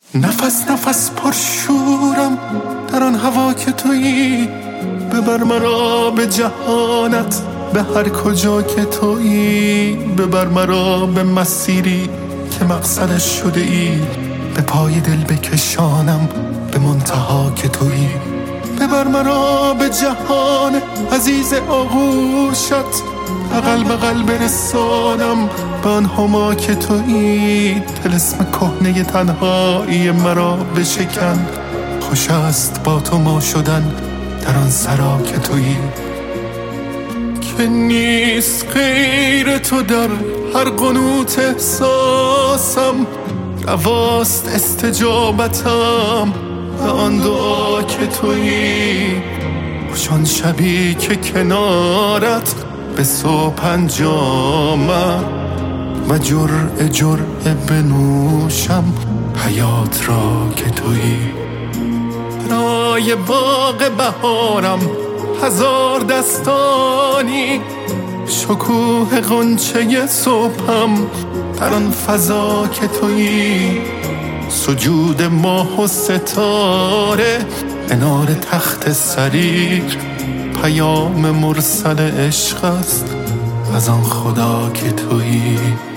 نفس نفس پرشورم در آن هوا که تویی، ببر مرا به جهانت به هر کجا که تویی، ببر مرا به مسیری که مقصدش شده ای، به پای دل بکشانم به منتها که تویی، ببر مرا به جهان عزیز آغوشت، بغل بغل برسانم به آن هما که تویی، طلسم کهنه تنهایی مرا بشکن، خوش است با تو ما شدن در آن سرا که تویی، که نیست غیر تو در هر قنوت احساسم، رواست استجابتم به آن دعا که تویی، خوشان شبی که کنارت به صبح انجامم و جرعه جرعه بنوشم حیات را که تویی، رای باغ بهارم هزار دستانی، شکوه غنچه صبحم در آن فضا که تویی، سجود ماه و ستاره کنار تخت سریر، پیام مرسل عشق است از آن خدا که تویی.